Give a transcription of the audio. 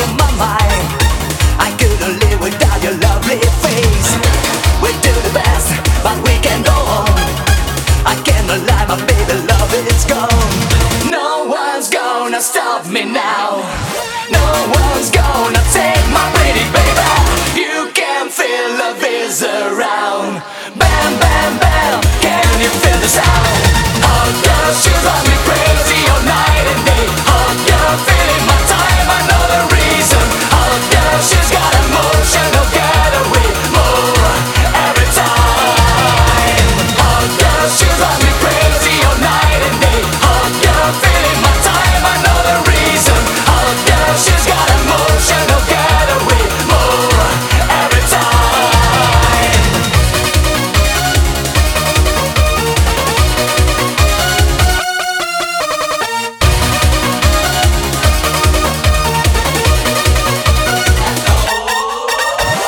of my mind. I couldn't live without your lovely face. We do the best, but we can't go on. I cannot lie, my baby love is gone. No one's gonna stop me now.